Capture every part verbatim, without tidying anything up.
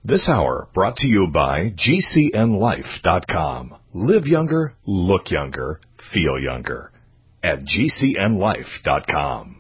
This hour brought to you by G C N life dot com. Live younger, look younger, feel younger at G C N life dot com.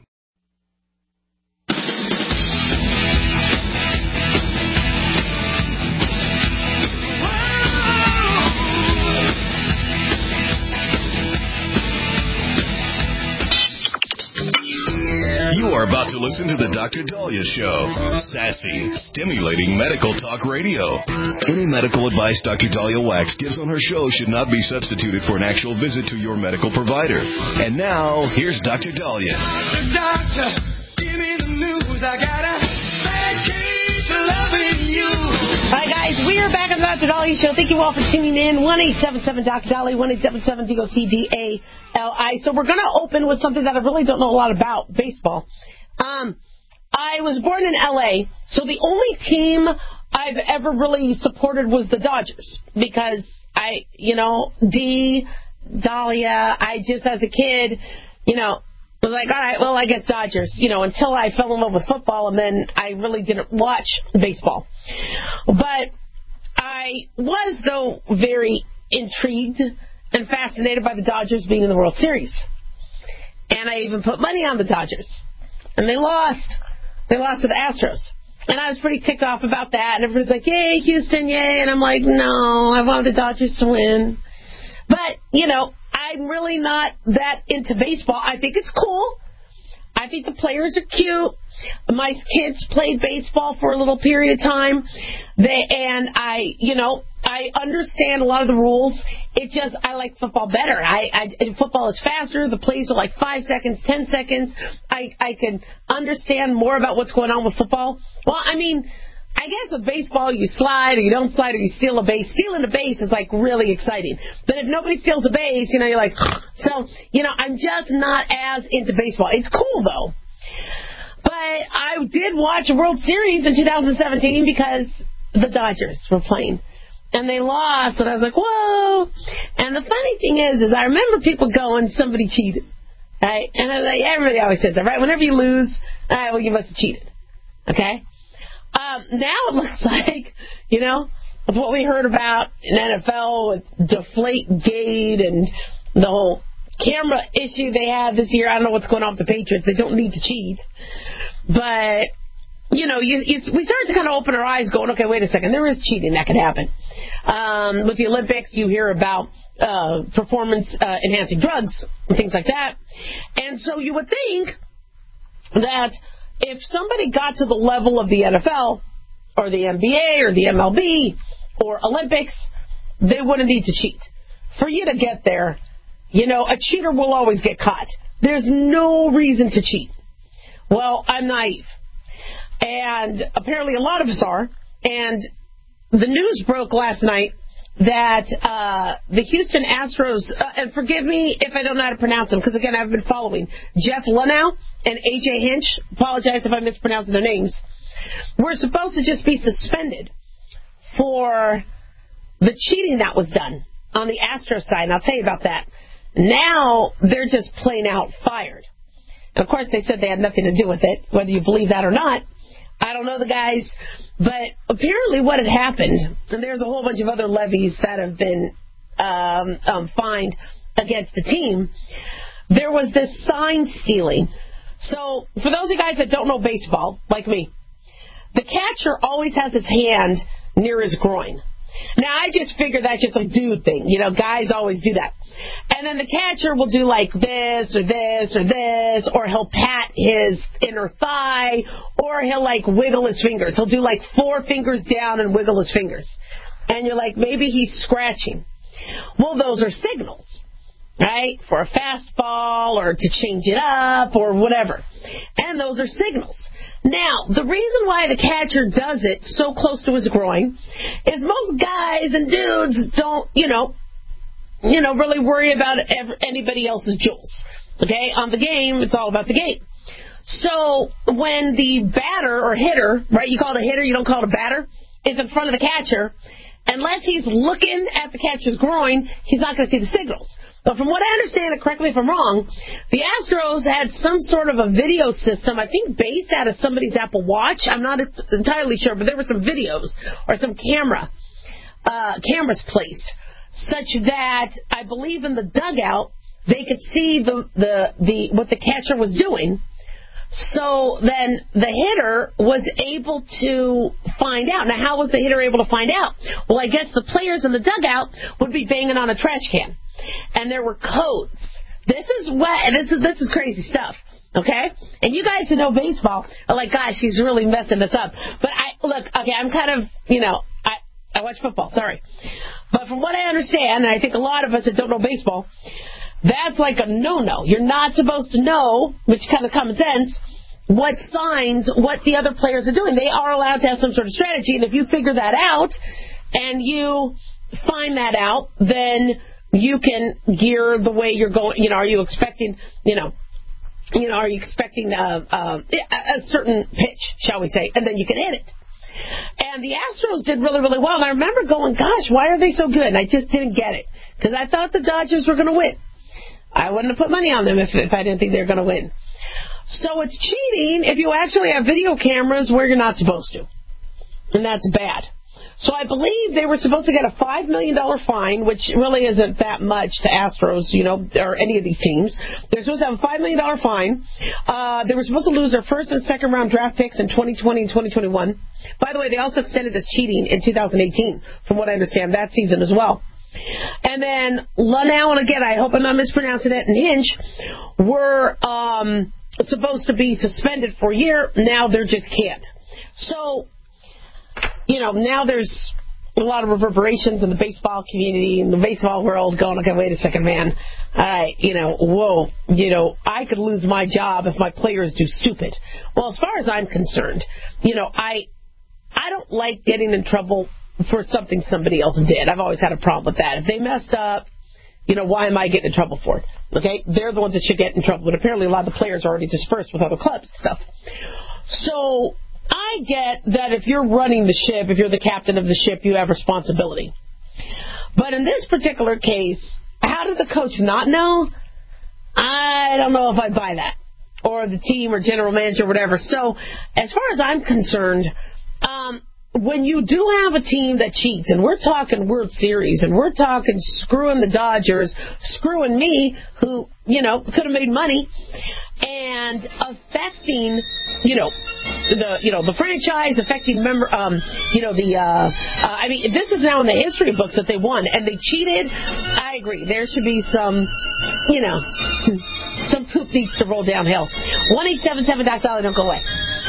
You are about to listen to the Doctor Dahlia Show. Sassy, stimulating medical talk radio. Any medical advice Doctor Dahlia Wax gives on her show should not be substituted for an actual visit to your medical provider. And now, here's Doctor Dahlia. Doctor, give me the news. I got a bad case of loving you. All right, guys, we are back on the Doctor Dahlia Show. Thank you all for tuning in. one eight seven seven Doctor Dahlia, one eight seven seven D O C D A L I. So we're going to open with something that I really don't know a lot about, baseball. Um, I was born in L A, so the only team I've ever really supported was the Dodgers because I, you know, D, Dahlia, I just as a kid, you know, was like, all right, well, I guess Dodgers, you know, until I fell in love with football, and then I really didn't watch baseball. But I was, though, very intrigued and fascinated by the Dodgers being in the World Series. And I even put money on the Dodgers. And they lost. They lost to the Astros. And I was pretty ticked off about that. And everybody's like, yay, Houston, yay. And I'm like, no, I want the Dodgers to win. But, you know, I'm really not that into baseball. I think it's cool. I think the players are cute. My kids played baseball for a little period of time. They and I, you know, I understand a lot of the rules. It just, I like football better. I, I football is faster. The plays are like five seconds, ten seconds. I, I can understand more about what's going on with football. Well, I mean, I guess with baseball, you slide or you don't slide or you steal a base. Stealing a base is like really exciting. But if nobody steals a base, you know, you're like, so, you know, I'm just not as into baseball. It's cool though. But I did watch a World Series in two thousand seventeen because the Dodgers were playing. And they lost, and I was like, whoa. And the funny thing is, is I remember people going, somebody cheated. Right? And I was like, everybody always says that, right? Whenever you lose, all right, well, you must have cheated. Okay? Um, now it looks like, you know, with what we heard about in N F L with Deflategate and the whole camera issue they had this year. I don't know what's going on with the Patriots. They don't need to cheat. But, you know, you, you, we started to kind of open our eyes going, okay, wait a second, there is cheating that could happen. Um, with the Olympics, you hear about uh, performance-enhancing uh, drugs and things like that. And so you would think that if somebody got to the level of the N F L or the N B A or the M L B or Olympics, they wouldn't need to cheat. For you to get there, you know, a cheater will always get caught. There's no reason to cheat. Well, I'm naive. And apparently a lot of us are. And the news broke last night that uh, the Houston Astros, uh, and forgive me if I don't know how to pronounce them, because, again, I've been following Jeff Luhnow and A J Hinch, apologize if I'm mispronouncing their names, were supposed to just be suspended for the cheating that was done on the Astros side, and I'll tell you about that. Now they're just plain out fired. And, of course, they said they had nothing to do with it, whether you believe that or not. I don't know the guys, but apparently what had happened, and there's a whole bunch of other levies that have been um, um, fined against the team, there was this sign stealing. So for those of you guys that don't know baseball, like me, the catcher always has his hand near his groin. Now, I just figure that's just a dude thing. You know, guys always do that. And then the catcher will do like this or this or this, or he'll pat his inner thigh, or he'll like wiggle his fingers. He'll do like four fingers down and wiggle his fingers. And you're like, maybe he's scratching. Well, those are signals, right? For a fastball or to change it up or whatever. And those are signals. Now, the reason why the catcher does it so close to his groin is most guys and dudes don't, you know, you know, really worry about ever, anybody else's jewels. Okay? On the game, it's all about the game. So when the batter or hitter, right, you call it a hitter, you don't call it a batter, is in front of the catcher, unless he's looking at the catcher's groin, he's not going to see the signals. But from what I understand, and correct me if I'm wrong, the Astros had some sort of a video system, I think based out of somebody's Apple Watch. I'm not entirely sure, but there were some videos or some camera uh, cameras placed, such that I believe in the dugout they could see the the, the what the catcher was doing. So then the hitter was able to find out. Now, how was the hitter able to find out? Well, I guess the players in the dugout would be banging on a trash can, and there were codes. This is what this is. This is crazy stuff. Okay, and you guys who know baseball are like, gosh, she's really messing this up. But I look, okay, I'm kind of, you know, I I watch football. Sorry, but from what I understand, and I think a lot of us that don't know baseball, that's like a no-no. You're not supposed to know, which kind of common sense, what signs, what the other players are doing. They are allowed to have some sort of strategy, and if you figure that out and you find that out, then you can gear the way you're going. You know, are you expecting, you know, you know, are you expecting a, a, a certain pitch, shall we say, and then you can hit it. And the Astros did really, really well. And I remember going, gosh, why are they so good? And I just didn't get it because I thought the Dodgers were going to win. I wouldn't have put money on them if, if I didn't think they were going to win. So it's cheating if you actually have video cameras where you're not supposed to. And that's bad. So I believe they were supposed to get a five million dollars fine, which really isn't that much to Astros, you know, or any of these teams. They're supposed to have a five million dollars fine. Uh, they were supposed to lose their first and second round draft picks in twenty twenty and twenty twenty-one. By the way, they also extended this cheating in two thousand eighteen, from what I understand, that season as well. And then Lunau and again, I hope I'm not mispronouncing it, and Hinch were um, supposed to be suspended for a year. Now they just can't. So, you know, now there's a lot of reverberations in the baseball community, in the baseball world, going, okay, wait a second, man. All right, you know, whoa, you know, I could lose my job if my players do stupid. Well, as far as I'm concerned, you know, I I don't like getting in trouble for something somebody else did. I've always had a problem with that. If they messed up, you know, why am I getting in trouble for it? Okay? They're the ones that should get in trouble. But apparently a lot of the players are already dispersed with other clubs and stuff. So I get that if you're running the ship, if you're the captain of the ship, you have responsibility. But in this particular case, how did the coach not know? I don't know if I buy that. Or the team or general manager or whatever. So as far as I'm concerned, um, when you do have a team that cheats, and we're talking World Series, and we're talking screwing the Dodgers, screwing me, who, you know, could have made money, and affecting, you know, the, you know, the franchise, affecting member, um, you know, the, uh, uh, I mean, this is now in the history books that they won, and they cheated. I agree. There should be some, you know, some poop needs to roll downhill. one eight seven seven Doc Dolly, don't go away.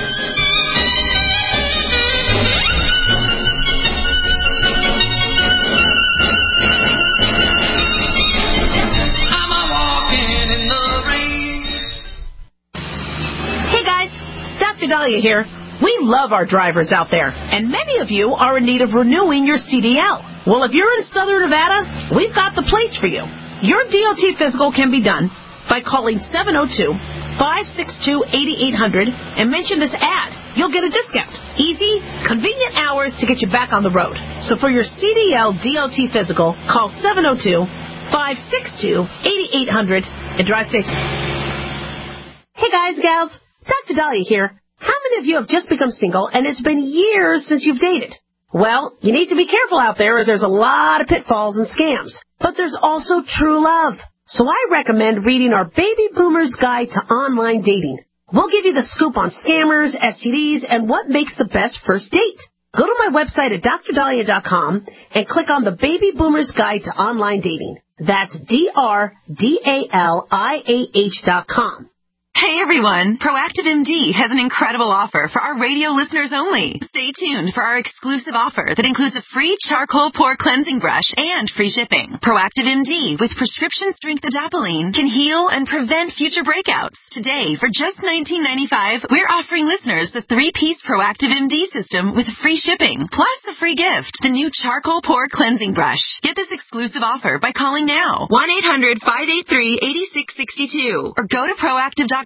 Doctor Dahlia here. We love our drivers out there, and many of you are in need of renewing your C D L. Well, if you're in Southern Nevada, we've got the place for you. Your D O T physical can be done by calling seven oh two, five six two, eight eight zero zero and mention this ad. You'll get a discount. Easy, convenient hours to get you back on the road. So for your C D L D O T physical, call seven oh two, five six two, eight eight zero zero and drive safe. Hey guys, gals, Doctor Dahlia here. How many of you have just become single and it's been years since you've dated? Well, you need to be careful out there as there's a lot of pitfalls and scams. But there's also true love. So I recommend reading our Baby Boomer's Guide to Online Dating. We'll give you the scoop on scammers, S T Ds, and what makes the best first date. Go to my website at dr dahlia dot com and click on the Baby Boomer's Guide to Online Dating. That's D R D A L I A H dot com. Hey everyone, Proactive M D has an incredible offer for our radio listeners only. Stay tuned for our exclusive offer that includes a free charcoal pore cleansing brush and free shipping. Proactive M D with prescription strength adapalene can heal and prevent future breakouts. Today, for just nineteen ninety-five dollars, we're offering listeners the three-piece Proactive M D system with free shipping, plus a free gift, the new charcoal pore cleansing brush. Get this exclusive offer by calling now, one eight hundred, five eight three, eight six six two, or go to proactive dot com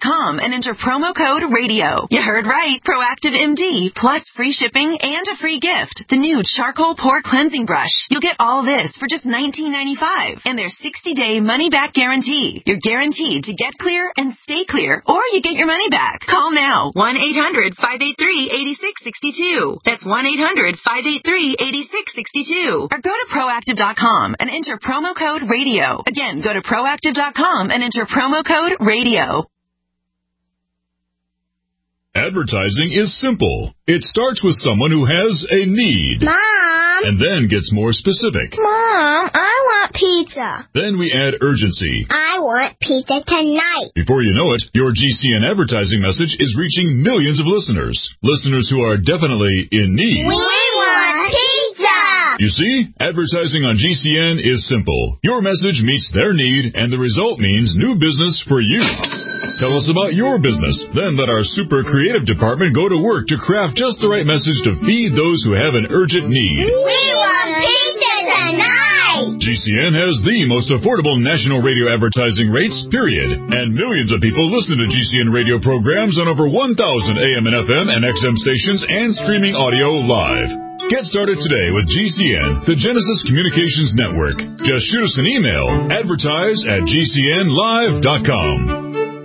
com and enter promo code radio. You heard right. Proactive M D plus free shipping and a free gift. The new charcoal pore cleansing brush. You'll get all this for just nineteen ninety-five dollars and their sixty-day money-back guarantee. You're guaranteed to get clear and stay clear, or you get your money back. Call now. one eight hundred five eight three eight six six two. That's one eight hundred five eight three eight six six two. Or go to proactive dot com and enter promo code radio. Again, go to proactive dot com and enter promo code radio. Advertising is simple. It starts with someone who has a need. Mom! And then gets more specific. Mom, I want pizza. Then we add urgency. I want pizza tonight. Before you know it, your G C N advertising message is reaching millions of listeners. Listeners who are definitely in need. We want pizza! You see, advertising on G C N is simple. Your message meets their need, and the result means new business for you. Tell us about your business. Then let our super creative department go to work to craft just the right message to feed those who have an urgent need. We want pizza tonight! G C N has the most affordable national radio advertising rates, period. And millions of people listen to G C N radio programs on over one thousand A M and F M and X M stations and streaming audio live. Get started today with G C N, the Genesis Communications Network. Just shoot us an email, advertise at G C N live dot com.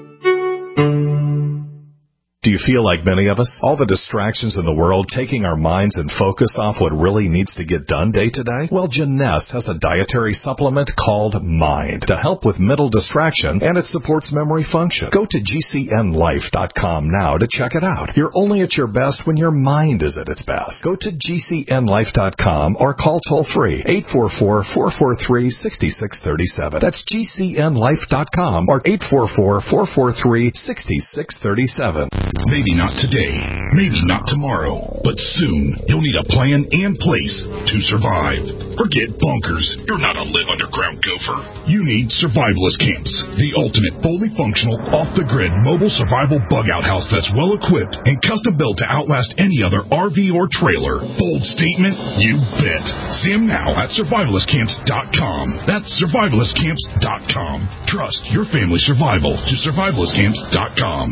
Do you feel like many of us? All the distractions in the world taking our minds and focus off what really needs to get done day to day? Well, Jeunesse has a dietary supplement called Mind to help with mental distraction, and it supports memory function. Go to G C N life dot com now to check it out. You're only at your best when your mind is at its best. Go to G C N life dot com or call toll-free eight four four, four four three, six six three seven. That's G C N life dot com or eight four four, four four three, six six three seven. Maybe not today, maybe not tomorrow, but soon you'll need a plan and place to survive. Forget bunkers. You're not a live underground gopher. You need survivalist camps, the ultimate fully functional, off-the-grid mobile survival bug-out house that's well-equipped and custom-built to outlast any other R V or trailer. Bold statement? You bet. See them now at survivalist camps dot com. That's survivalist camps dot com. Trust your family's survival to survivalist camps dot com.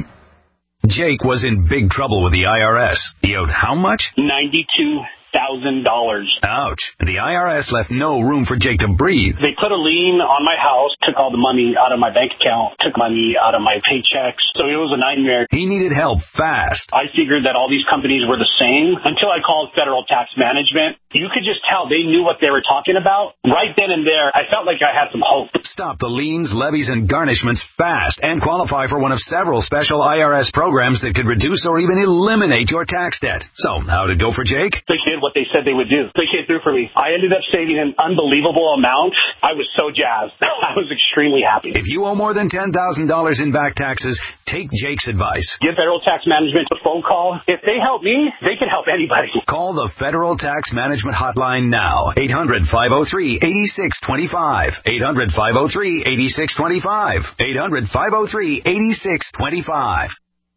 Jake was in big trouble with the I R S. He owed how much? ninety-two thousand dollars. Ouch. The I R S left no room for Jake to breathe. They put a lien on my house, took all the money out of my bank account, took money out of my paychecks. So it was a nightmare. He needed help fast. I figured that all these companies were the same until I called Federal Tax Management. You could just tell they knew what they were talking about. Right then and there, I felt like I had some hope. Stop the liens, levies, and garnishments fast and qualify for one of several special I R S programs that could reduce or even eliminate your tax debt. So, how'd it go for Jake? They did what they said they would do. They came through for me. I ended up saving an unbelievable amount. I was so jazzed. I was extremely happy. If you owe more than ten thousand dollars in back taxes, take Jake's advice. Give Federal Tax Management a phone call. If they help me, they can help anybody. Call the Federal Tax Management Hotline now. eight hundred, five oh three, eight six two five. eight hundred, five oh three, eight six two five. eight hundred, five oh three, eight six two five.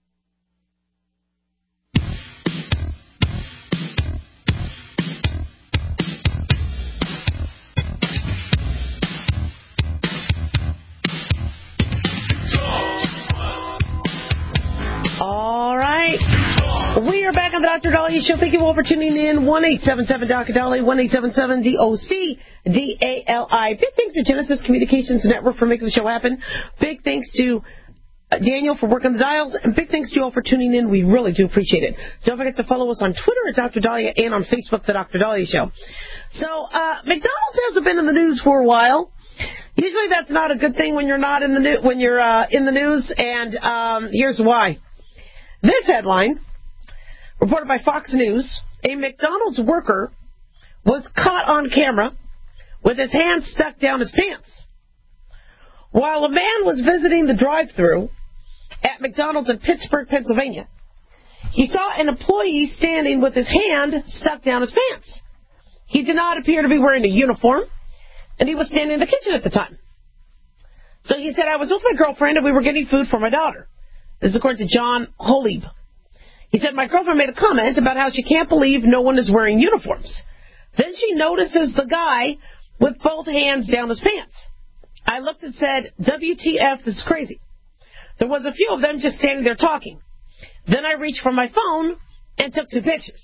All right. We are back on the Doctor Dahlia Show. Thank you all for tuning in. one eight seven seven Doctor Dahlia, one eight seven seven D O C D A L I. Big thanks to Genesis Communications Network for making the show happen. Big thanks to Daniel for working the dials. And big thanks to you all for tuning in. We really do appreciate it. Don't forget to follow us on Twitter at Doctor Dahlia and on Facebook, The Doctor Dahlia Show. So, uh, McDonald's hasn't been in the news for a while. Usually that's not a good thing when you're not in the new, when you're uh, in the news, and um, here's why. This headline, reported by Fox News, a McDonald's worker was caught on camera with his hand stuck down his pants. While a man was visiting the drive-thru at McDonald's in Pittsburgh, Pennsylvania, he saw an employee standing with his hand stuck down his pants. He did not appear to be wearing a uniform, and he was standing in the kitchen at the time. So he said, I was with my girlfriend, and we were getting food for my daughter. This is according to John Holib. He said, my girlfriend made a comment about how she can't believe no one is wearing uniforms. Then she notices the guy with both hands down his pants. I looked and said, W T F, this is crazy. There was a few of them just standing there talking. Then I reached for my phone and took two pictures.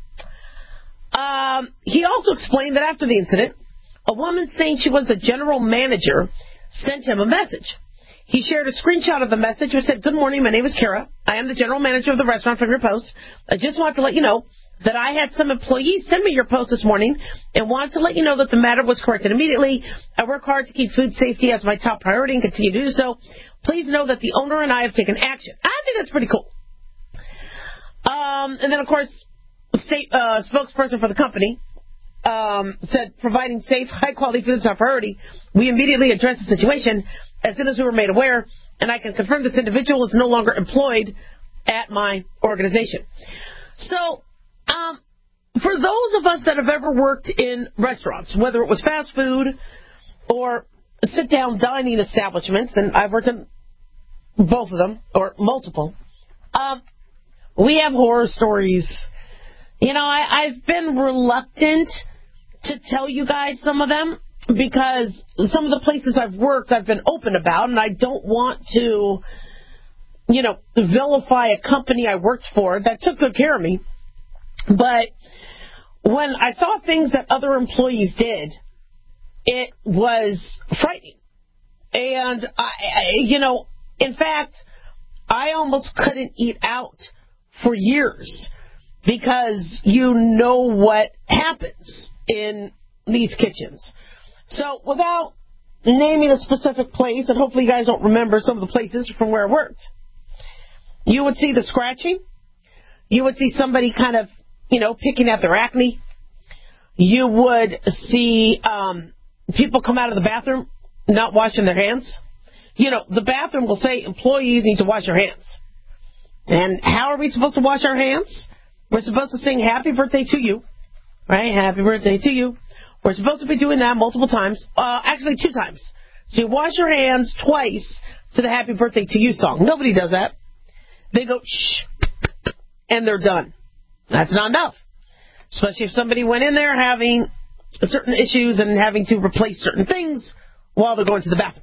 Um, he also explained that after the incident, a woman saying she was the general manager sent him a message. He shared a screenshot of the message which said, "Good morning, my name is Kara. I am the general manager of the restaurant from your post. I just wanted to let you know that I had some employees send me your post this morning and wanted to let you know that the matter was corrected immediately. I work hard to keep food safety as my top priority and continue to do so. Please know that the owner and I have taken action." I think that's pretty cool. Um, and then, of course, the state uh, spokesperson for the company um, said, "Providing safe, high-quality food is our priority. We immediately addressed the situation as soon as we were made aware, and I can confirm this individual is no longer employed at my organization." So, um, for those of us that have ever worked in restaurants, whether it was fast food or sit-down dining establishments, and I've worked in both of them, or multiple, um, we have horror stories. You know, I, I've been reluctant to tell you guys some of them because some of the places I've worked I've been open about, and I don't want to, you know, vilify a company I worked for that took good care of me. But when I saw things that other employees did, it was frightening. And, I, I, you know, in fact, I almost couldn't eat out for years because you know what happens in these kitchens. So without naming a specific place, and hopefully you guys don't remember some of the places from where I worked, you would see the scratching. You would see somebody kind of, you know, picking at their acne. You would see um, people come out of the bathroom not washing their hands. You know, the bathroom will say employees need to wash your hands. And how are we supposed to wash our hands? We're supposed to sing happy birthday to you, right? Happy birthday to you. We're supposed to be doing that multiple times, uh, actually two times. So you wash your hands twice to the happy birthday to you song. Nobody does that. They go, shh, and they're done. That's not enough. Especially if somebody went in there having certain issues and having to replace certain things while they're going to the bathroom.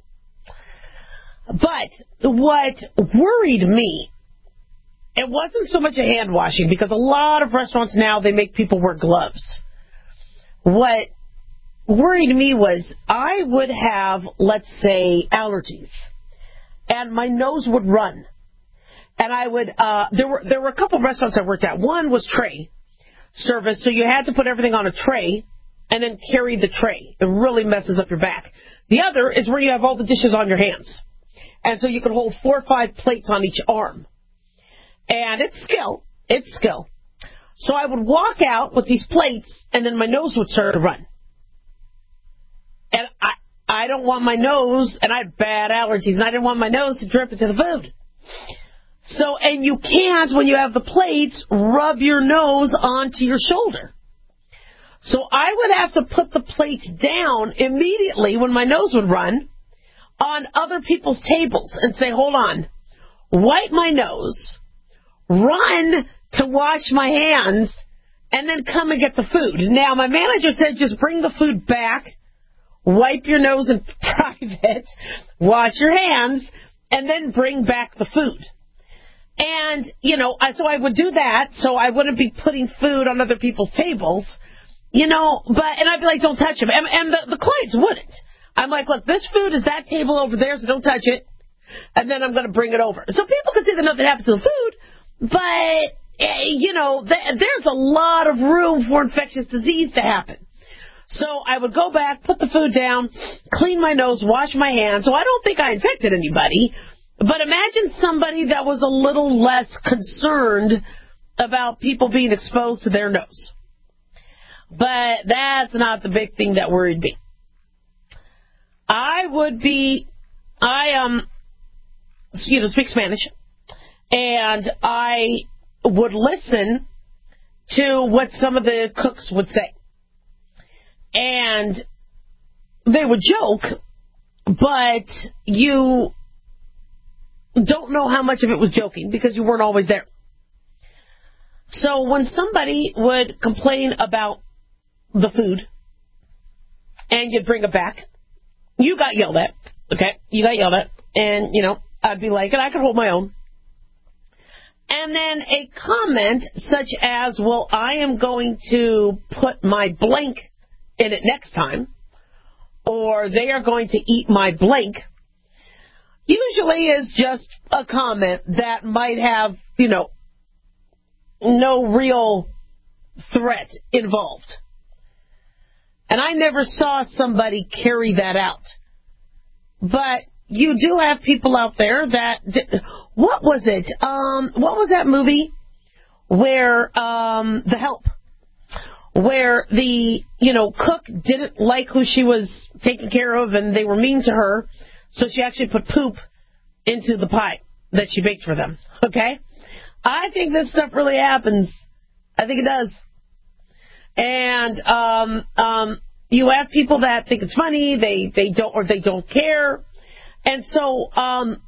But what worried me, it wasn't so much a hand washing, because a lot of restaurants now, they make people wear gloves. What worried me was I would have, let's say, allergies, and my nose would run. And I would, uh, there were there were a couple of restaurants I worked at. One was tray service, so you had to put everything on a tray and then carry the tray. It really messes up your back. The other is where you have all the dishes on your hands. And so you can hold four or five plates on each arm. And it's skill. It's skill. So I would walk out with these plates, and then my nose would start to run. And I, I don't want my nose, and I had bad allergies, and I didn't want my nose to drip into the food. So, and you can't, when you have the plates, rub your nose onto your shoulder. So I would have to put the plates down immediately when my nose would run on other people's tables and say, hold on, wipe my nose, run to wash my hands, and then come and get the food. Now, my manager said just bring the food back, wipe your nose in private, wash your hands, and then bring back the food. And, you know, so I would do that so I wouldn't be putting food on other people's tables, you know, but, and I'd be like, don't touch them. And, and the, the clients wouldn't. I'm like, look, this food is that table over there, so don't touch it. And then I'm going to bring it over. So people can see that nothing happened to the food, but, eh, you know, th- there's a lot of room for infectious disease to happen. So I would go back, put the food down, clean my nose, wash my hands. So I don't think I infected anybody. But imagine somebody that was a little less concerned about people being exposed to their nose. But that's not the big thing that worried me. I would be, I um, you know, speak Spanish, and I would listen to what some of the cooks would say. And they would joke, but you don't know how much of it was joking because you weren't always there. So when somebody would complain about the food and you'd bring it back, you got yelled at, okay? You got yelled at. And, you know, I'd be like, and I could hold my own. And then a comment such as, well, I am going to put my blank in it next time, or they are going to eat my blank, usually is just a comment that might have, you know, no real threat involved. And I never saw somebody carry that out. But you do have people out there that, what was it? Um, what was that movie where, um, The Help, where the, you know, cook didn't like who she was taking care of and they were mean to her, so she actually put poop into the pie that she baked for them, okay? I think this stuff really happens. I think it does. And um, um, you have people that think it's funny, they, they don't, or they don't care. And so um,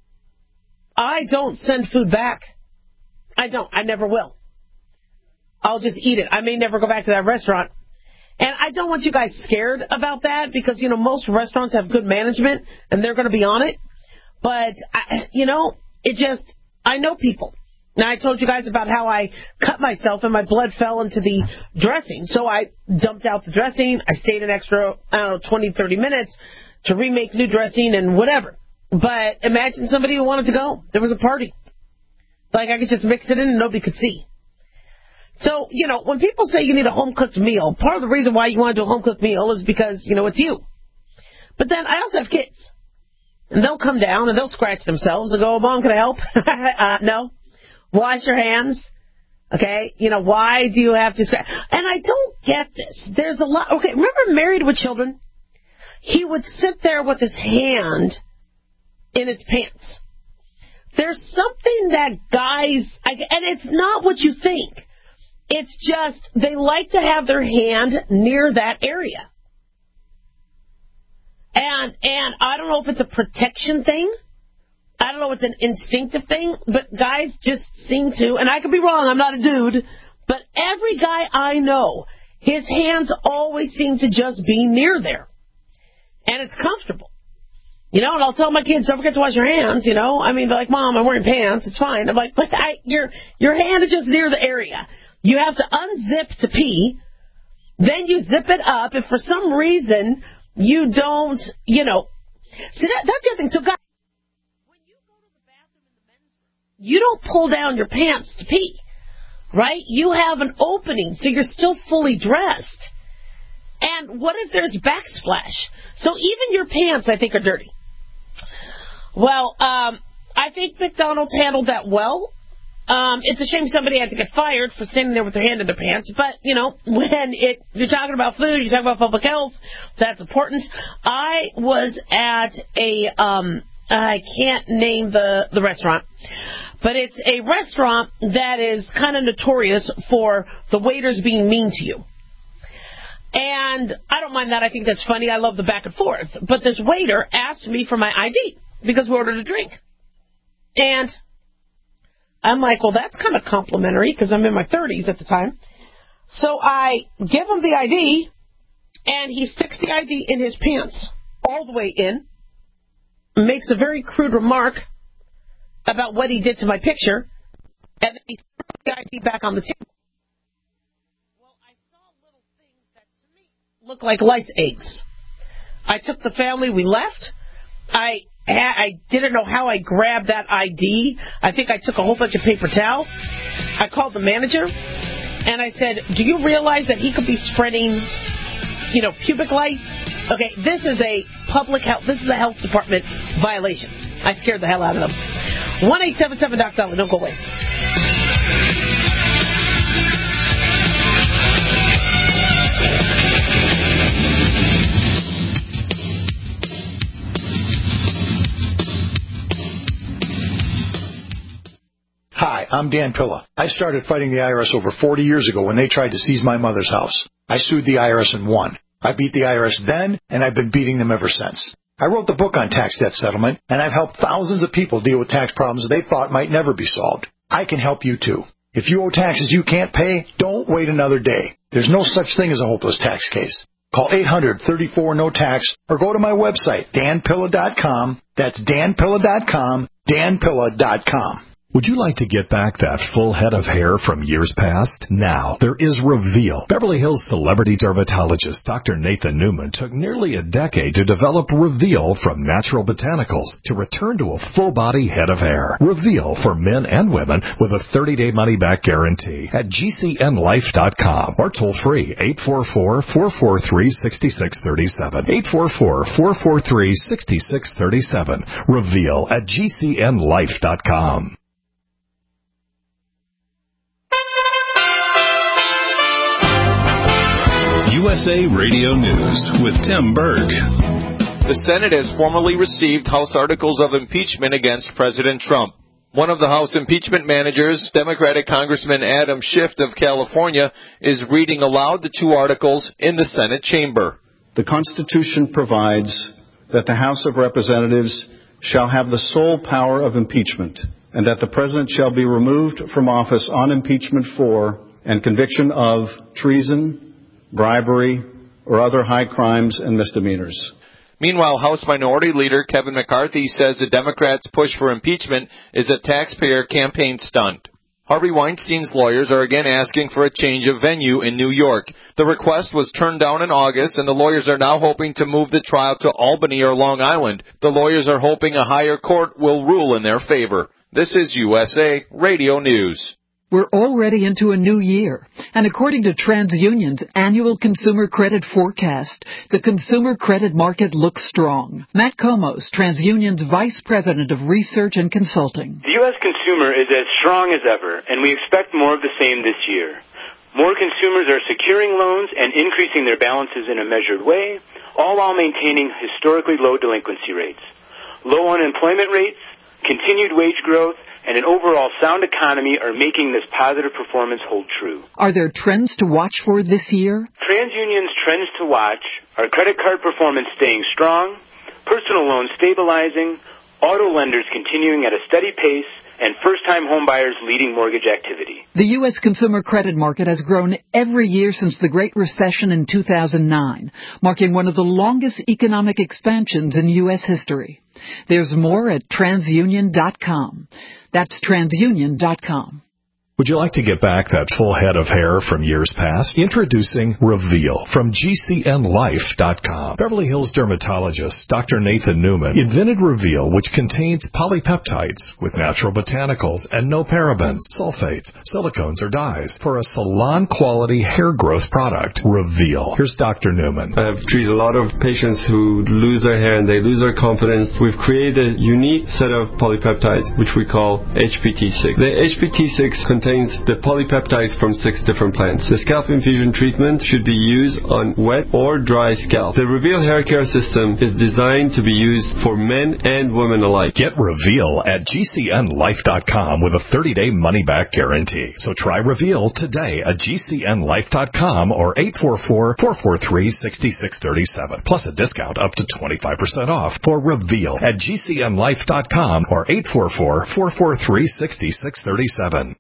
I don't send food back. I don't. I never will. I'll just eat it. I may never go back to that restaurant. And I don't want you guys scared about that because, you know, most restaurants have good management and they're going to be on it. But, I, you know, it just, I know people. Now, I told you guys about how I cut myself and my blood fell into the dressing. So I dumped out the dressing. I stayed an extra, I don't know, twenty, thirty minutes to remake new dressing and whatever. But imagine somebody who wanted to go. There was a party. Like I could just mix it in and nobody could see. So, you know, when people say you need a home-cooked meal, part of the reason why you want to do a home-cooked meal is because, you know, it's you. But then I also have kids. And they'll come down and they'll scratch themselves and go, Mom, can I help? uh, no. Wash your hands. Okay? You know, why do you have to scratch? And I don't get this. There's a lot. Okay, remember Married with Children? He would sit there with his hand in his pants. There's something that guys, and it's not what you think. It's just they like to have their hand near that area. And and I don't know if it's a protection thing. I don't know if it's an instinctive thing, but guys just seem to, and I could be wrong, I'm not a dude, but every guy I know, his hands always seem to just be near there. And it's comfortable. You know, and I'll tell my kids, don't forget to wash your hands, you know. I mean, they're like, Mom, I'm wearing pants, it's fine. I'm like, but I, your your hand is just near the area. You have to unzip to pee, then you zip it up. If for some reason you don't, you know, see, that, that's the other thing. So, guys, when you go to the bathroom in the men's room, you don't pull down your pants to pee, right? You have an opening, so you're still fully dressed. And what if there's backsplash? So even your pants, I think, are dirty. Well, um, I think McDonald's handled that well. Um, it's a shame somebody had to get fired for standing there with their hand in their pants. But, you know, when it you're talking about food, you're talking about public health, that's important. I was at a, um, I can't name the, the restaurant, but it's a restaurant that is kind of notorious for the waiters being mean to you. And I don't mind that. I think that's funny. I love the back and forth. But this waiter asked me for my I D because we ordered a drink. And I'm like, well, that's kind of complimentary because I'm in my thirties at the time. So I give him the I D, and he sticks the I D in his pants all the way in, makes a very crude remark about what he did to my picture, and then he threw the I D back on the table. Well, I saw little things that to me looked like lice eggs. I took the family, we left. I I didn't know how I grabbed that I D. I think I took a whole bunch of paper towel. I called the manager, and I said, do you realize that he could be spreading, you know, pubic lice? Okay, this is a public health, this is a health department violation. I scared the hell out of them. one eight seven seven Doc Dolly, don't go away. Hi, I'm Dan Pilla. I started fighting the I R S over forty years ago when they tried to seize my mother's house. I sued the I R S and won. I beat the I R S then, and I've been beating them ever since. I wrote the book on tax debt settlement, and I've helped thousands of people deal with tax problems they thought might never be solved. I can help you too. If you owe taxes you can't pay, don't wait another day. There's no such thing as a hopeless tax case. Call eight hundred, thirty-four, no tax or go to my website, dan pilla dot com. That's dan pilla dot com. Dan Pilla dot com. Would you like to get back that full head of hair from years past? Now, there is Reveal. Beverly Hills celebrity dermatologist Doctor Nathan Newman took nearly a decade to develop Reveal from natural botanicals to return to a full-body head of hair. Reveal for men and women with a thirty-day money-back guarantee at G C N life dot com or toll-free eight four four, four four three, six six three seven. eight four four, four four three, six six three seven. Reveal at G C N life dot com. U S A Radio News with Tim Berg. The Senate has formally received House articles of impeachment against President Trump. One of the House impeachment managers, Democratic Congressman Adam Schiff of California, is reading aloud the two articles in the Senate chamber. The Constitution provides that the House of Representatives shall have the sole power of impeachment, and that the President shall be removed from office on impeachment for and conviction of treason, bribery, or other high crimes and misdemeanors. Meanwhile, House Minority Leader Kevin McCarthy says the Democrats' push for impeachment is a taxpayer campaign stunt. Harvey Weinstein's lawyers are again asking for a change of venue in New York. The request was turned down in August, and the lawyers are now hoping to move the trial to Albany or Long Island. The lawyers are hoping a higher court will rule in their favor. This is U S A Radio News. We're already into a new year, and according to TransUnion's annual consumer credit forecast, the consumer credit market looks strong. Matt Komos, TransUnion's Vice President of Research and Consulting. The U S consumer is as strong as ever, and we expect more of the same this year. More consumers are securing loans and increasing their balances in a measured way, all while maintaining historically low delinquency rates. Low unemployment rates, continued wage growth, and an overall sound economy are making this positive performance hold true. Are there trends to watch for this year? TransUnion's trends to watch are credit card performance staying strong, personal loans stabilizing, auto lenders continuing at a steady pace, and first-time homebuyers leading mortgage activity. The U S consumer credit market has grown every year since the Great Recession in two thousand nine, marking one of the longest economic expansions in U S history. There's more at TransUnion dot com. That's TransUnion dot com. Would you like to get back that full head of hair from years past? Introducing Reveal from G C N life dot com. Beverly Hills dermatologist Doctor Nathan Newman invented Reveal, which contains polypeptides with natural botanicals and no parabens, sulfates, silicones, or dyes for a salon-quality hair growth product. Reveal. Here's Doctor Newman. I've treated a lot of patients who lose their hair and they lose their confidence. We've created a unique set of polypeptides, which we call H P T six. The H P T six contains contains the polypeptides from six different plants. The scalp infusion treatment should be used on wet or dry scalp. The Reveal hair care system is designed to be used for men and women alike. Get Reveal at G C N life dot com with a thirty-day money-back guarantee. So try Reveal today at G C N life dot com or eight four four, four four three, six six three seven. Plus a discount up to twenty-five percent off for Reveal at G C N life dot com or eight four four, four four three, six six three seven.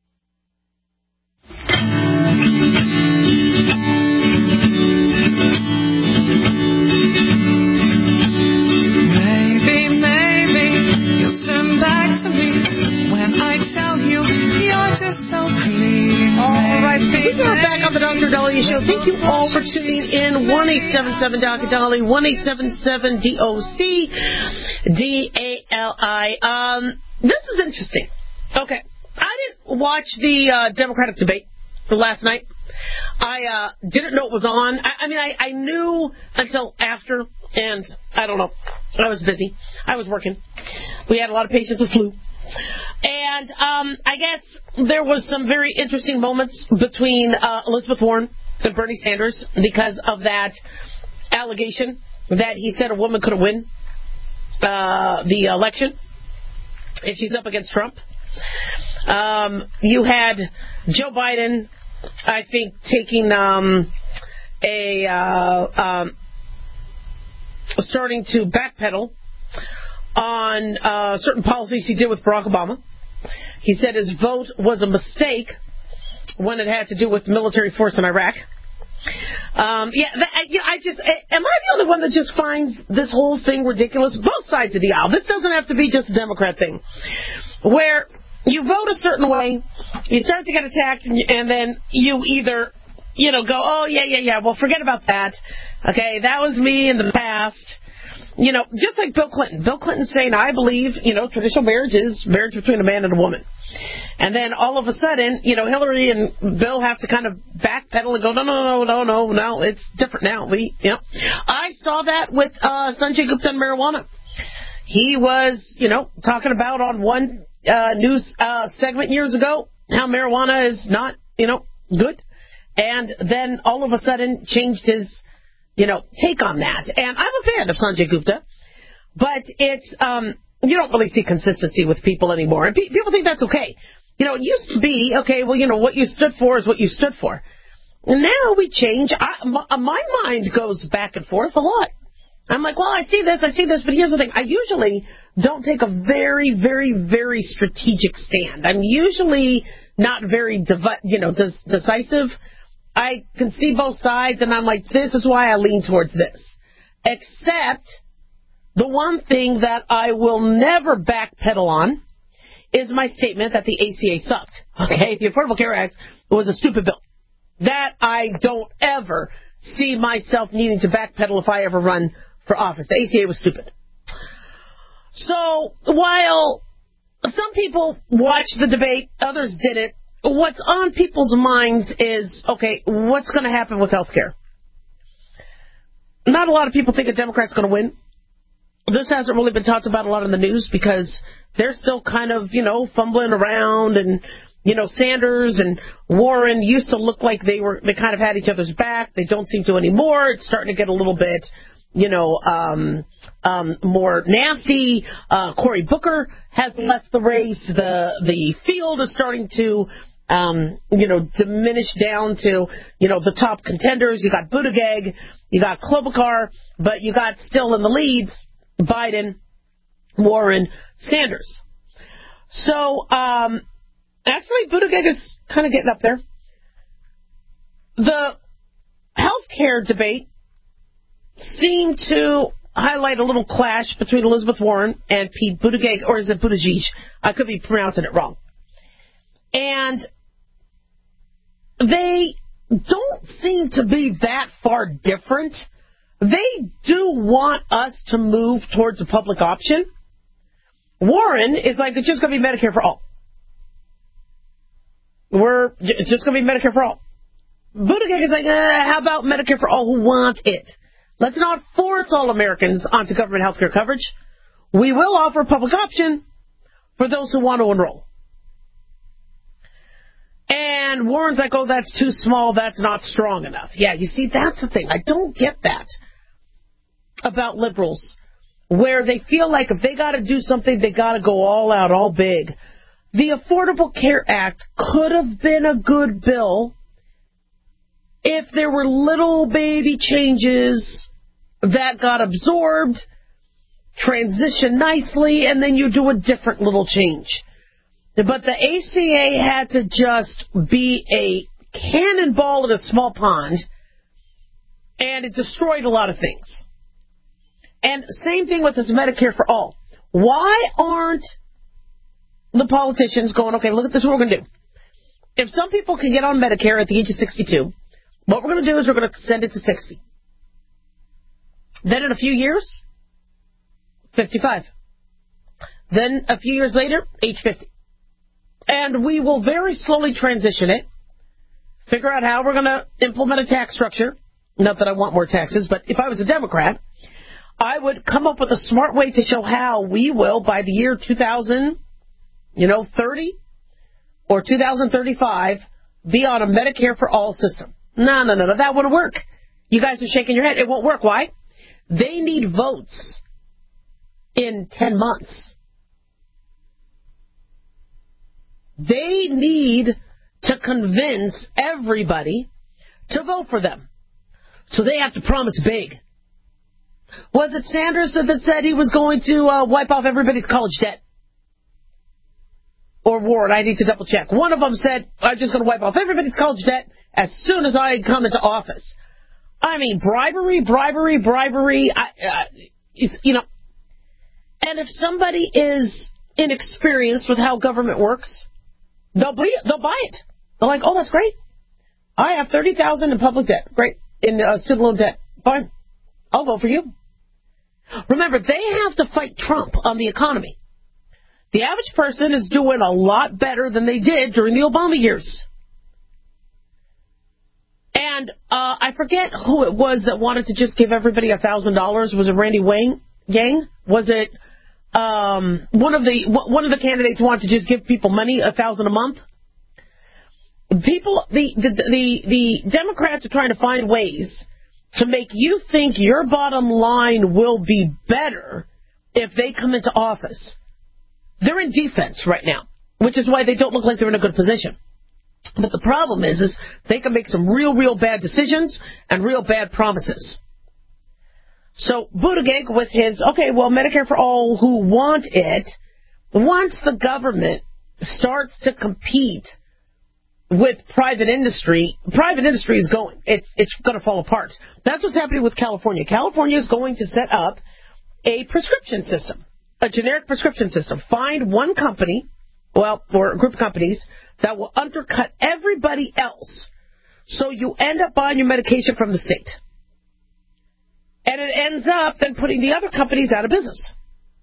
Maybe, maybe you'll turn back to me when I tell you you're just so clean. All right, we are back on the Doctor Dahlia Show. Thank you all for tuning in. one eight seven seven Doctor Dahlia, one eight seven seven D O C D A L I. Um, this is interesting. Okay. I didn't watch the uh, Democratic debate last night. I uh, didn't know it was on. I, I mean, I, I knew until after, and I don't know. I was busy. I was working. We had a lot of patients with flu. And um, I guess there was some very interesting moments between uh, Elizabeth Warren and Bernie Sanders because of that allegation that he said a woman couldn't win uh, the election if she's up against Trump. Um, you had Joe Biden, I think, taking um, a uh, um, starting to backpedal on uh, certain policies he did with Barack Obama. He said his vote was a mistake when it had to do with military force in Iraq. Um, yeah, that, I, you know, I just, am I the only one that just finds this whole thing ridiculous? Both sides of the aisle. This doesn't have to be just a Democrat thing. Where you vote a certain way, you start to get attacked, and, and then you either, you know, go, oh, yeah, yeah, yeah, well, forget about that. Okay, that was me in the past. You know, just like Bill Clinton. Bill Clinton saying, I believe, you know, traditional marriage is marriage between a man and a woman. And then all of a sudden, you know, Hillary and Bill have to kind of backpedal and go, no, no, no, no, no, no, it's different now. We, you know, I saw that with uh, Sanjay Gupta and marijuana. He was, you know, talking about on one uh, news uh, segment years ago how marijuana is not, you know, good. And then all of a sudden changed his, you know, take on that. And I'm a fan of Sanjay Gupta, but it's, um, you don't really see consistency with people anymore. And pe- people think that's okay. You know, it used to be, okay, well, you know, what you stood for is what you stood for. And now we change. I, my, my mind goes back and forth a lot. I'm like, well, I see this, I see this, but here's the thing. I usually don't take a very, very, very strategic stand. I'm usually not very, divi- you know, des- decisive. I can see both sides, and I'm like, this is why I lean towards this. Except the one thing that I will never backpedal on is my statement that the A C A sucked. Okay, the Affordable Care Act was a stupid bill. That I don't ever see myself needing to backpedal if I ever run for office. The A C A was stupid. So while some people watched the debate, others didn't, what's on people's minds is, okay, what's going to happen with health care? Not a lot of people think a Democrat's going to win. This hasn't really been talked about a lot in the news because they're still kind of, you know, fumbling around, and, you know, Sanders and Warren used to look like they were, they kind of had each other's back. They don't seem to anymore. It's starting to get a little bit, you know, um, um, more nasty. Uh, Cory Booker has left the race. The, the field is starting to, um, you know, diminish down to, you know, the top contenders. You got Buttigieg, you got Klobuchar, but you got still in the leads Biden, Warren, Sanders. So, um, actually, Buttigieg is kind of getting up there. The health care debate seemed to highlight a little clash between Elizabeth Warren and Pete Buttigieg, or is it Buttigieg? I could be pronouncing it wrong. And they don't seem to be that far different. They do want us to move towards a public option. Warren is like, it's just going to be Medicare for all. We're, it's just going to be Medicare for all. Buttigieg is like, uh, how about Medicare for all who want it? Let's not force all Americans onto government health care coverage. We will offer a public option for those who want to enroll. And Warren's like, oh, that's too small, that's not strong enough. Yeah, you see, that's the thing. I don't get that about liberals, where they feel like if they got to do something, they got to go all out, all big. The Affordable Care Act could have been a good bill if there were little baby changes that got absorbed, transitioned nicely, and then you do a different little change. But the A C A had to just be a cannonball in a small pond, and it destroyed a lot of things. And same thing with this Medicare for all. Why aren't the politicians going, okay, look at this, what we're going to do. If some people can get on Medicare at the age of sixty-two, what we're going to do is we're going to send it to sixty. Then in a few years, fifty-five. Then a few years later, age fifty. And we will very slowly transition it, figure out how we're going to implement a tax structure. Not that I want more taxes, but if I was a Democrat, I would come up with a smart way to show how we will, by the year two thousand, you know, thirty or two thousand thirty-five, be on a Medicare for all system. No, no, no, no, that wouldn't work. You guys are shaking your head. It won't work. Why? They need votes in ten months. They need to convince everybody to vote for them. So they have to promise big. Was it Sanders that said he was going to uh, wipe off everybody's college debt? Or Warren? I need to double check. One of them said, I'm just going to wipe off everybody's college debt as soon as I come into office. I mean, bribery, bribery, bribery. I, uh, it's, you know, and if somebody is inexperienced with how government works, they'll buy it. They'll buy it. They're like, oh, that's great. I have thirty thousand dollars in public debt. Great. In uh, student loan debt. Fine. I'll vote for you. Remember, they have to fight Trump on the economy. The average person is doing a lot better than they did during the Obama years. And uh, I forget who it was that wanted to just give everybody one thousand dollars. Was it Randy Wang? Yang? Was it um, one of the one of the candidates who wanted to just give people money, one thousand dollars a month? People, the, the the the Democrats are trying to find ways to make you think your bottom line will be better if they come into office. They're in defense right now, which is why they don't look like they're in a good position. But the problem is, is they can make some real, real bad decisions and real bad promises. So Buttigieg with his, okay, well, Medicare for all who want it, once the government starts to compete with private industry, private industry is going. It's it's going to fall apart. That's what's happening with California. California is going to set up a prescription system, a generic prescription system. Find one company, well, or a group of companies that will undercut everybody else, so you end up buying your medication from the state. And it ends up then putting the other companies out of business.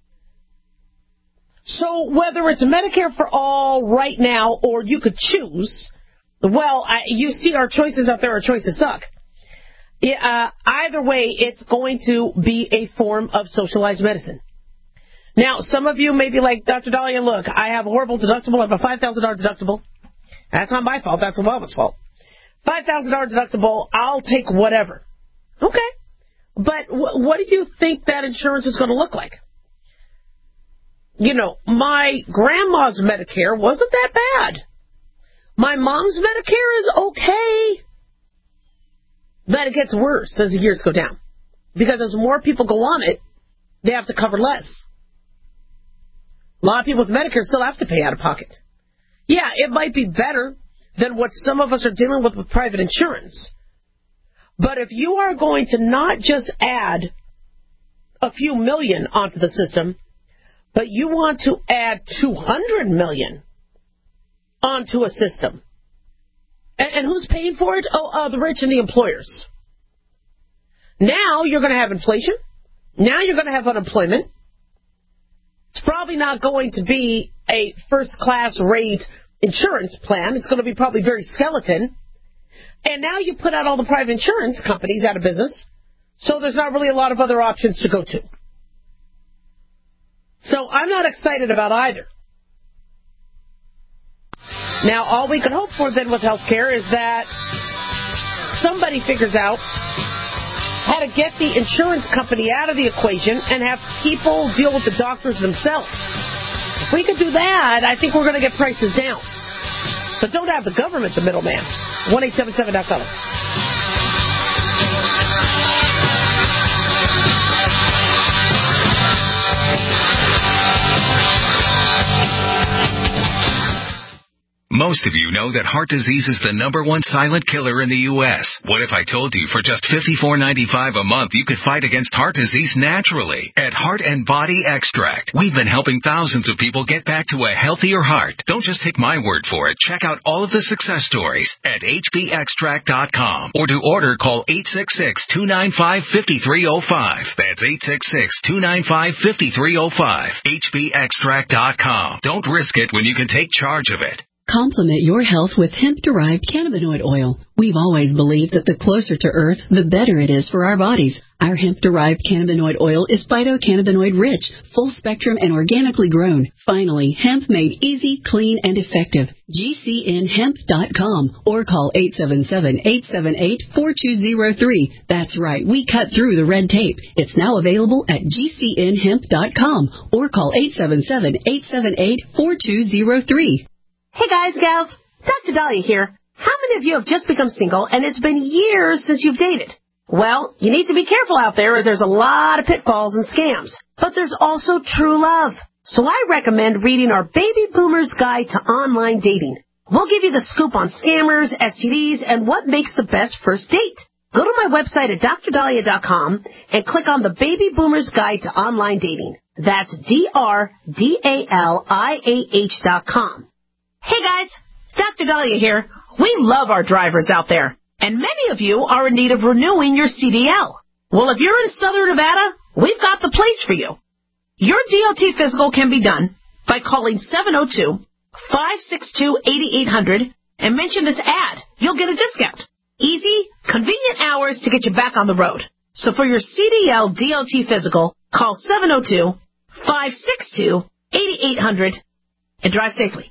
So whether it's Medicare for all right now or you could choose, well, I, you see our choices out there, our choices suck. Uh, either way, it's going to be a form of socialized medicine. Now, some of you may be like, Doctor Dahlia, look, I have a horrible deductible. I have a five thousand dollars deductible. That's not my fault. That's Obama's fault. five thousand dollars deductible, I'll take whatever. Okay. But w- what do you think that insurance is going to look like? You know, my grandma's Medicare wasn't that bad. My mom's Medicare is okay. But it gets worse as the years go down. Because as more people go on it, they have to cover less. A lot of people with Medicare still have to pay out of pocket. Yeah, it might be better than what some of us are dealing with with private insurance. But if you are going to not just add a few million onto the system, but you want to add two hundred million onto a system. And, and who's paying for it? Oh, uh, the rich and the employers. Now you're going to have inflation. Now you're going to have unemployment. It's probably not going to be a first-class rate insurance plan. It's going to be probably very skeleton. And now you put out all the private insurance companies out of business, so there's not really a lot of other options to go to. So I'm not excited about either. Now, all we can hope for then with health care is that somebody figures out how to get the insurance company out of the equation and have people deal with the doctors themselves. If we could do that, I think we're going to get prices down. But don't have the government the middleman. one eight seven seven dot com. Most of you know that heart disease is the number one silent killer in the U S What if I told you for just fifty-four ninety-five a month you could fight against heart disease naturally? At Heart and Body Extract, we've been helping thousands of people get back to a healthier heart. Don't just take my word for it. Check out all of the success stories at H B extract dot com. Or to order, call eight six six, two nine five, five three zero five. That's eight six six, two nine five, five three zero five. H B extract dot com. Don't risk it when you can take charge of it. Complement your health with hemp-derived cannabinoid oil. We've always believed that the closer to Earth, the better it is for our bodies. Our hemp-derived cannabinoid oil is phytocannabinoid-rich, full-spectrum, and organically grown. Finally, hemp made easy, clean, and effective. G C N hemp dot com or call eight seven seven, eight seven eight, four two zero three. That's right, we cut through the red tape. It's now available at G C N hemp dot com or call eight seven seven, eight seven eight, four two zero three. Hey guys, gals, Doctor Dahlia here. How many of you have just become single and it's been years since you've dated? Well, you need to be careful out there as there's a lot of pitfalls and scams. But there's also true love. So I recommend reading our Baby Boomer's Guide to Online Dating. We'll give you the scoop on scammers, S T Ds, and what makes the best first date. Go to my website at dr dahlia dot com and click on the Baby Boomer's Guide to Online Dating. That's D R D A L I A H dot com. Hey guys, Doctor Dahlia here. We love our drivers out there, and many of you are in need of renewing your C D L. Well, if you're in Southern Nevada, we've got the place for you. Your D O T physical can be done by calling seven oh two, five six two, eight eight hundred and mention this ad. You'll get a discount. Easy, convenient hours to get you back on the road. So for your C D L D O T physical, call seven oh two, five six two, eight eight hundred and drive safely.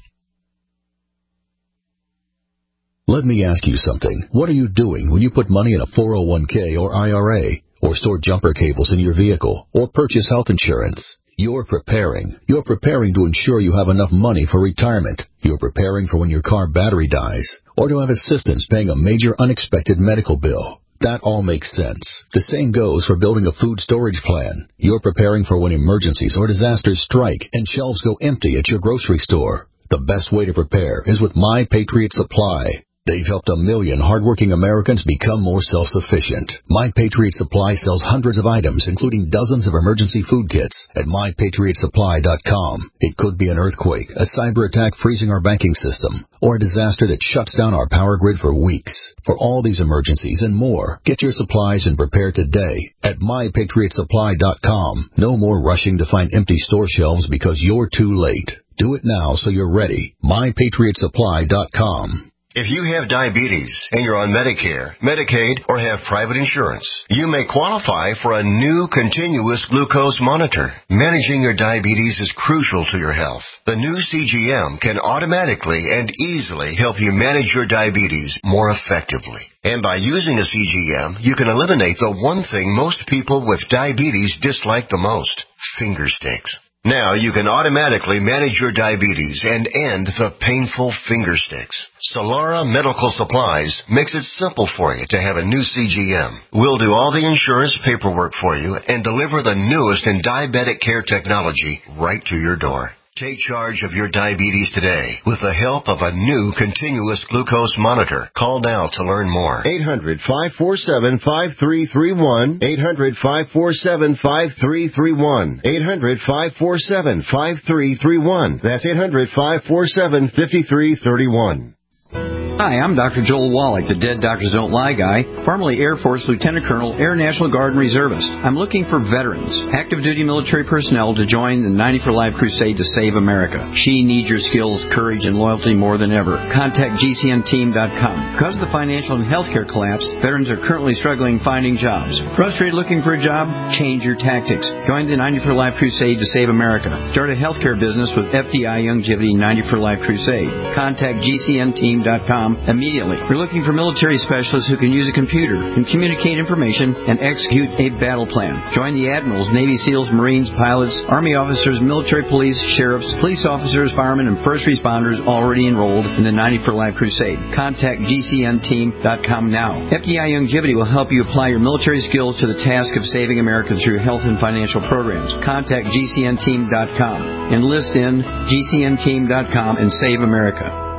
Let me ask you something. What are you doing when you put money in a four oh one k or I R A, or store jumper cables in your vehicle, or purchase health insurance? You're preparing. You're preparing to ensure you have enough money for retirement. You're preparing for when your car battery dies, or to have assistance paying a major unexpected medical bill. That all makes sense. The same goes for building a food storage plan. You're preparing for when emergencies or disasters strike and shelves go empty at your grocery store. The best way to prepare is with My Patriot Supply. They've helped a million hardworking Americans become more self-sufficient. My Patriot Supply sells hundreds of items, including dozens of emergency food kits, at my patriot supply dot com. It could be an earthquake, a cyber attack freezing our banking system, or a disaster that shuts down our power grid for weeks. For all these emergencies and more, get your supplies and prepare today at my patriot supply dot com. No more rushing to find empty store shelves because you're too late. Do it now so you're ready. my patriot supply dot com. If you have diabetes and you're on Medicare, Medicaid, or have private insurance, you may qualify for a new continuous glucose monitor. Managing your diabetes is crucial to your health. The new C G M can automatically and easily help you manage your diabetes more effectively. And by using a C G M, you can eliminate the one thing most people with diabetes dislike the most: finger sticks. Now you can automatically manage your diabetes and end the painful finger sticks. Solara Medical Supplies makes it simple for you to have a new C G M. We'll do all the insurance paperwork for you and deliver the newest in diabetic care technology right to your door. Take charge of your diabetes today with the help of a new continuous glucose monitor. Call now to learn more. eight hundred, five four seven, five three three one. eight hundred, five four seven, five three three one. eight hundred, five four seven, five three three one. That's eight hundred, five four seven, five three three one. Hi, I'm Doctor Joel Wallach, the Dead Doctors Don't Lie guy, formerly Air Force Lieutenant Colonel, Air National Guard and Reservist. I'm looking for veterans, active duty military personnel to join the ninety for Life crusade to save America. She needs your skills, courage, and loyalty more than ever. Contact G C N team dot com. Because of the financial and healthcare collapse, veterans are currently struggling finding jobs. Frustrated looking for a job? Change your tactics. Join the ninety for Life crusade to save America. Start a healthcare business with F D I Youngevity ninety for Life crusade. Contact G C N team dot com immediately. We're looking for military specialists who can use a computer, can communicate information, and execute a battle plan. Join the admirals, Navy SEALs, Marines, pilots, Army officers, military police, sheriffs, police officers, firemen, and first responders already enrolled in the ninety for Life crusade. Contact G C N team dot com now. F D I Youngevity will help you apply your military skills to the task of saving America through health and financial programs. Contact G C N team dot com. Enlist in G C N team dot com and save America.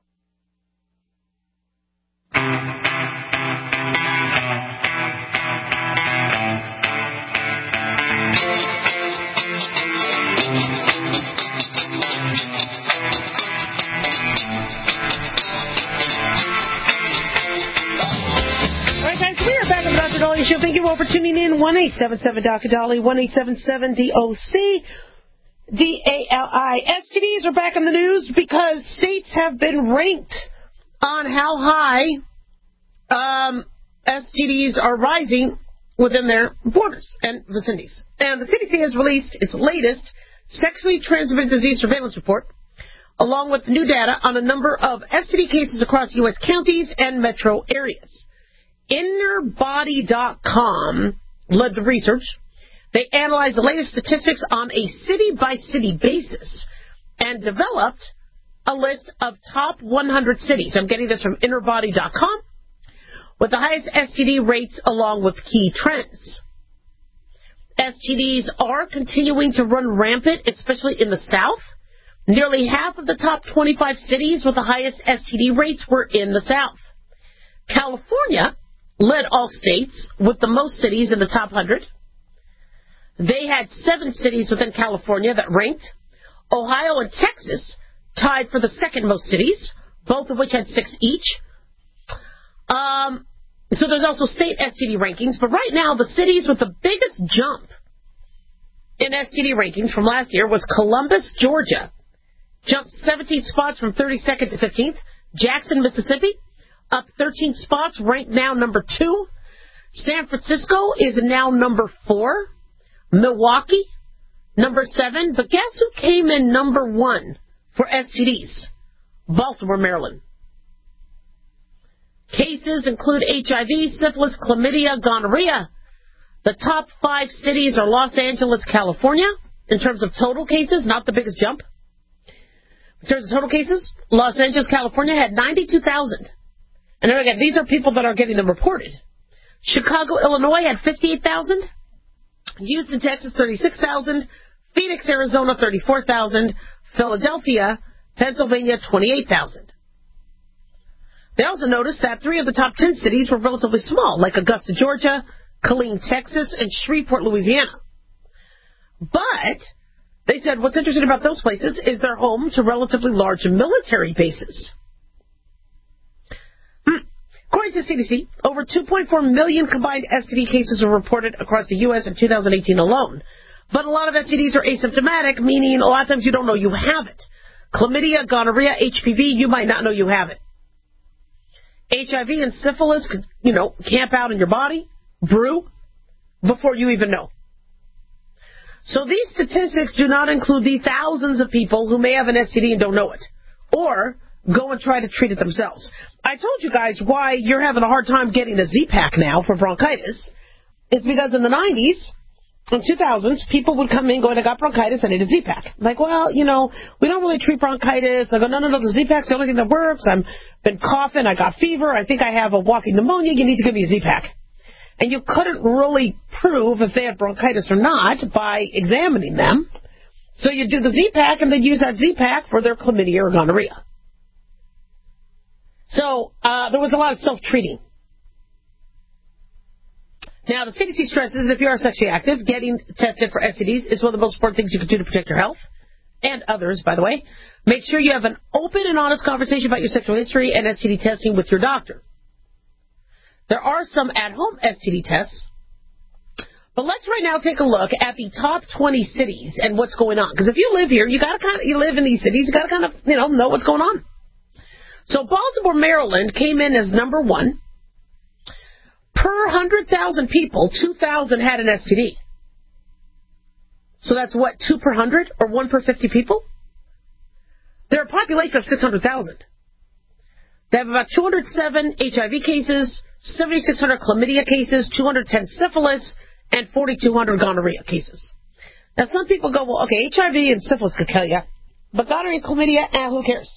Thank you all for tuning in. one eight seven seven D O C D A L I, one eight seven seven D O C D A L I. S T Ds are back in the news because states have been ranked on how high um, S T Ds are rising within their borders and vicinities. And the C D C has released its latest sexually transmitted disease surveillance report, along with new data on a number of S T D cases across U S counties and metro areas. Inner Body dot com led the research. They analyzed the latest statistics on a city-by-city basis and developed a list of top one hundred cities. I'm getting this from Inner Body dot com, with the highest S T D rates along with key trends. S T Ds are continuing to run rampant, especially in the South. Nearly half of the top twenty-five cities with the highest S T D rates were in the South. California led all states with the most cities in the top one hundred. They had seven cities within California that ranked. Ohio and Texas tied for the second most cities, both of which had six each. Um, so there's also state S T D rankings, but right now the cities with the biggest jump in S T D rankings from last year was Columbus, Georgia. Jumped seventeen spots from thirty-second to fifteenth. Jackson, Mississippi, up thirteen spots, ranked now number two. San Francisco is now number four. Milwaukee, number seven. But guess who came in number one for S T Ds? Baltimore, Maryland. Cases include H I V, syphilis, chlamydia, gonorrhea. The top five cities are Los Angeles, California, in terms of total cases, not the biggest jump. In terms of total cases, Los Angeles, California had ninety-two thousand. And again, these are people that are getting them reported. Chicago, Illinois had fifty-eight thousand. Houston, Texas, thirty-six thousand. Phoenix, Arizona, thirty-four thousand. Philadelphia, Pennsylvania, twenty-eight thousand. They also noticed that three of the top ten cities were relatively small, like Augusta, Georgia, Killeen, Texas, and Shreveport, Louisiana. But they said what's interesting about those places is they're home to relatively large military bases. According to C D C, over two point four million combined S T D cases were reported across the U S in two thousand eighteen alone. But a lot of S T Ds are asymptomatic, meaning a lot of times you don't know you have it. Chlamydia, gonorrhea, H P V, you might not know you have it. H I V and syphilis could, you know, camp out in your body, brew, before you even know. So these statistics do not include the thousands of people who may have an S T D and don't know it, or go and try to treat it themselves. I told you guys why you're having a hard time getting a Z-Pak now for bronchitis. It's because in the nineties, in two thousands, people would come in going, I got bronchitis, I need a Z-Pak. I'm like, well, you know, we don't really treat bronchitis. I go, no, no, no, the Z-Pak's the only thing that works. I've been coughing, I got fever, I think I have a walking pneumonia, you need to give me a Z-Pak. And you couldn't really prove if they had bronchitis or not by examining them. So you do the Z-Pak and they'd use that Z-Pak for their chlamydia or gonorrhea. So uh, there was a lot of self-treating. Now, the C D C stresses if you are sexually active, getting tested for S T Ds is one of the most important things you can do to protect your health, and others, by the way. Make sure you have an open and honest conversation about your sexual history and S T D testing with your doctor. There are some at-home S T D tests, but let's right now take a look at the top twenty cities and what's going on. Because if you live here, you got to kind of you live in these cities, you got to kind of you know know what's going on. So Baltimore, Maryland came in as number one. Per one hundred thousand people, two thousand had an S T D. So that's what, two per one hundred or one per fifty people? They're a population of six hundred thousand. They have about two hundred seven H I V cases, seventy-six hundred chlamydia cases, two hundred ten syphilis, and forty-two hundred gonorrhea cases. Now some people go, well, okay, H I V and syphilis could kill you, but gonorrhea and chlamydia, eh, who cares?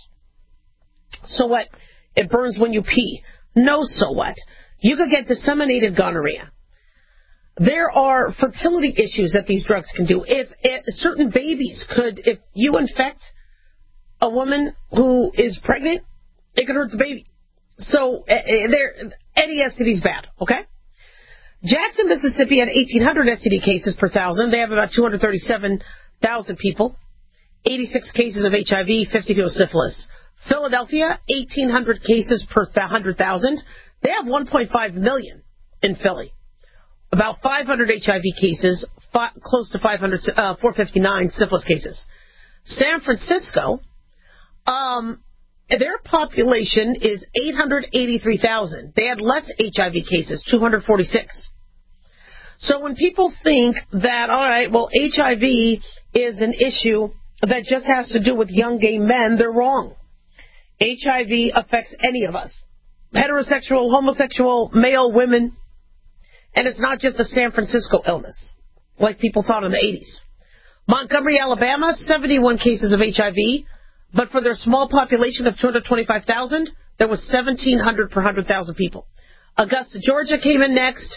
So what? It burns when you pee. No, so what? You could get disseminated gonorrhea. There are fertility issues that these drugs can do. If, if certain babies could, if you infect a woman who is pregnant, it could hurt the baby. So uh, there, any S T D is bad, okay? Jackson, Mississippi had eighteen hundred S T D cases per thousand. They have about two hundred thirty-seven thousand people. eighty-six cases of H I V, fifty-two of syphilis. Philadelphia, eighteen hundred cases per one hundred thousand. They have one point five million in Philly. About five hundred H I V cases, five, close to five hundred, uh, four hundred fifty-nine syphilis cases. San Francisco, um, their population is eight hundred eighty-three thousand. They had less H I V cases, two hundred forty-six. So when people think that, all right, well, H I V is an issue that just has to do with young gay men, they're wrong. H I V affects any of us. Heterosexual, homosexual, male, women. And it's not just a San Francisco illness, like people thought in the eighties. Montgomery, Alabama, seventy-one cases of H I V, but for their small population of two hundred twenty-five thousand, there was seventeen hundred per one hundred thousand people. Augusta, Georgia came in next.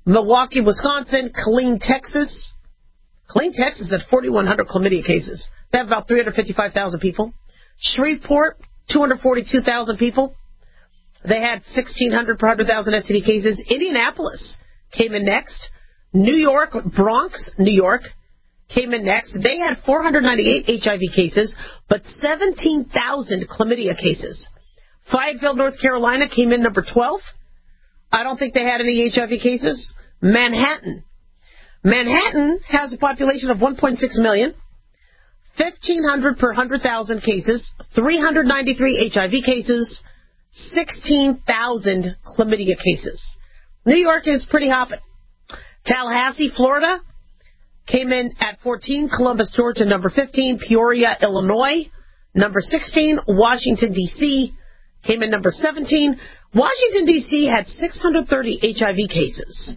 Milwaukee, Wisconsin. Killeen, Texas. Killeen, Texas had forty-one hundred chlamydia cases. They have about three hundred fifty-five thousand people. Shreveport, two hundred forty-two thousand people. They had sixteen hundred per one hundred thousand S T D cases. Indianapolis came in next. New York, Bronx, New York, came in next. They had four hundred ninety-eight H I V cases, but seventeen thousand chlamydia cases. Fayetteville, North Carolina, came in number twelve. I don't think they had any H I V cases. Manhattan. Manhattan has a population of one point six million. fifteen hundred per one hundred thousand cases. three hundred ninety-three H I V cases. sixteen thousand chlamydia cases. New York is pretty hopping. Tallahassee, Florida, came in at fourteen. Columbus, Georgia, number fifteen. Peoria, Illinois, number sixteen. Washington, D C, came in number seventeen. Washington, D C had six hundred thirty H I V cases.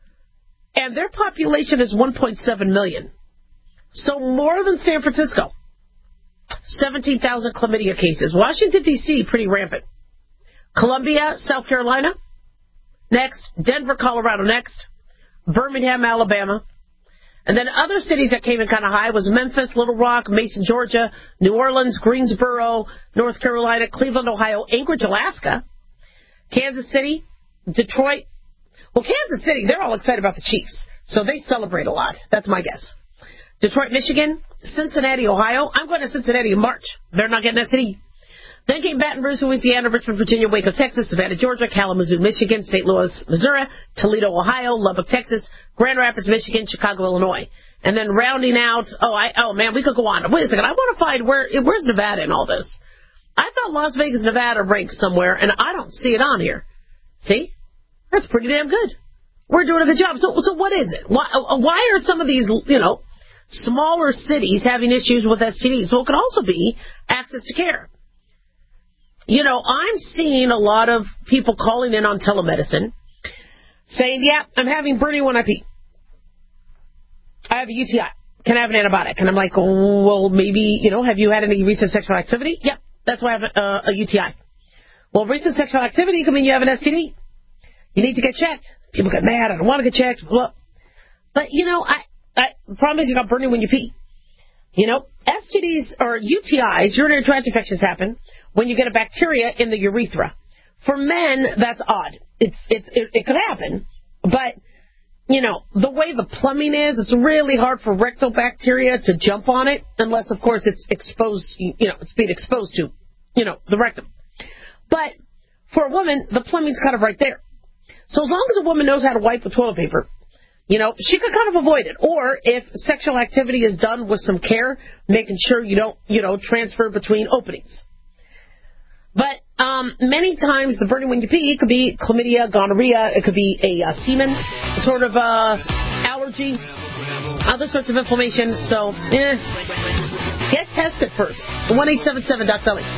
And their population is one point seven million. So more than San Francisco. seventeen thousand chlamydia cases. Washington, D C, pretty rampant. Columbia, South Carolina, next. Denver, Colorado, next. Birmingham, Alabama. And then other cities that came in kind of high was Memphis, Little Rock, Mason, Georgia, New Orleans, Greensboro, North Carolina, Cleveland, Ohio, Anchorage, Alaska, Kansas City, Detroit. Well, Kansas City, they're all excited about the Chiefs, so they celebrate a lot. That's my guess. Detroit, Michigan, Cincinnati, Ohio. I'm going to Cincinnati in March. They're not getting S T D. Then came Baton Rouge, Louisiana, Richmond, Virginia, Waco, Texas, Savannah, Georgia, Kalamazoo, Michigan, Saint Louis, Missouri, Toledo, Ohio, Lubbock, Texas, Grand Rapids, Michigan, Chicago, Illinois. And then rounding out, oh, I, oh man, we could go on. Wait a second, I want to find where, where's Nevada in all this? I thought Las Vegas, Nevada ranked somewhere, and I don't see it on here. See? That's pretty damn good. We're doing a good job. So, so what is it? Why, why are some of these, you know, smaller cities having issues with S T Ds? Well, it could also be access to care. You know, I'm seeing a lot of people calling in on telemedicine saying, yeah, I'm having burning when I pee. I have a U T I. Can I have an antibiotic? And I'm like, oh, well, maybe, you know, have you had any recent sexual activity? Yep, that's why I have a, uh, a U T I. Well, recent sexual activity could mean you have an S T D. You need to get checked. People get mad. I don't want to get checked. Well, but, you know, I, I the problem is you're not burning when you pee. You know, S T Ds or U T Is, urinary tract infections, happen when you get a bacteria in the urethra. For men, that's odd. It's, it's, it, it could happen, but, you know, the way the plumbing is, it's really hard for rectal bacteria to jump on it, unless, of course, it's exposed, you know, it's being exposed to, you know, the rectum. But for a woman, the plumbing's kind of right there. So as long as a woman knows how to wipe with toilet paper, you know, she could kind of avoid it. Or if sexual activity is done with some care, making sure you don't, you know, transfer between openings. But um, many times the burning when you pee, it could be chlamydia, gonorrhea, it could be a uh, semen sort of uh, allergy, other sorts of inflammation. So, eh, get tested first. one eight seven seven doc Dolly.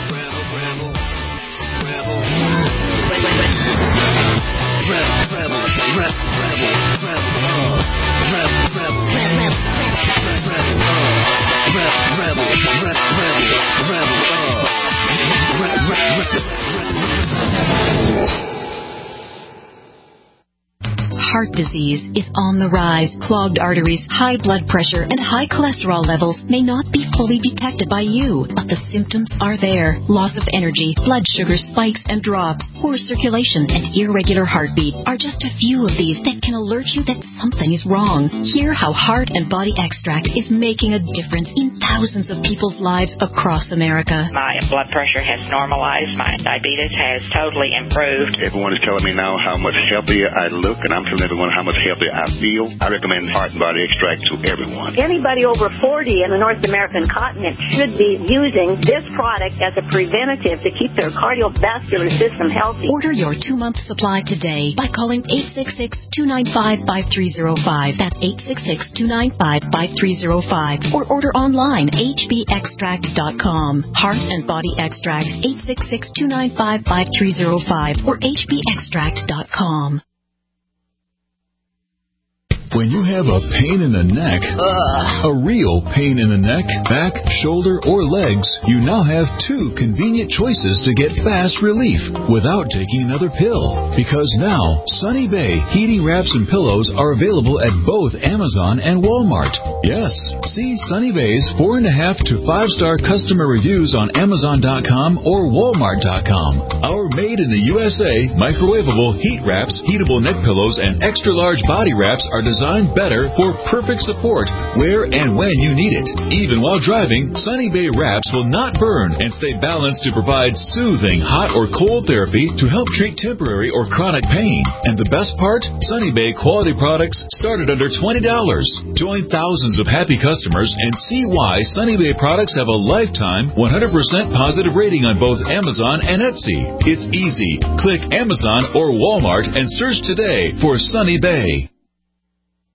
Heart disease is on the rise. Clogged arteries, high blood pressure, and high cholesterol levels may not be fully detected by you, but the symptoms are there. Loss of energy, blood sugar spikes and drops, poor circulation, and irregular heartbeat are just a few of these that can alert you that something is wrong. Hear how Heart and Body Extract is making a difference in thousands of people's lives across America. My blood pressure has normalized. My diabetes has totally improved. Everyone is telling me now how much healthier I look, and I'm telling everyone how much healthier I feel. I recommend Heart and Body Extract to everyone. Anybody over forty in the North American continent should be using this product as a preventative to keep their cardiovascular system healthy. Order your two-month supply today by calling eight six six, two nine five, five three zero five. That's eight six six, two nine five, five three zero five. Or order online, h b extract dot com. Heart and Body Extract, eight six six, two nine five, five three zero five or h b extract dot com. When you have a pain in the neck, Ugh. a real pain in the neck, back, shoulder, or legs, you now have two convenient choices to get fast relief without taking another pill. Because now, Sunny Bay heating wraps and pillows are available at both Amazon and Walmart. Yes, see Sunny Bay's four and a half to five star customer reviews on Amazon dot com or Walmart dot com. Our made in the U S A microwavable heat wraps, heatable neck pillows, and extra large body wraps are designed better for perfect support where and when you need it. Even while driving, Sunny Bay wraps will not burn and stay balanced to provide soothing hot or cold therapy to help treat temporary or chronic pain. And the best part? Sunny Bay quality products start at under twenty dollars. Join thousands of happy customers and see why Sunny Bay products have a lifetime one hundred percent positive rating on both Amazon and Etsy. It's easy. Click Amazon or Walmart and search today for Sunny Bay.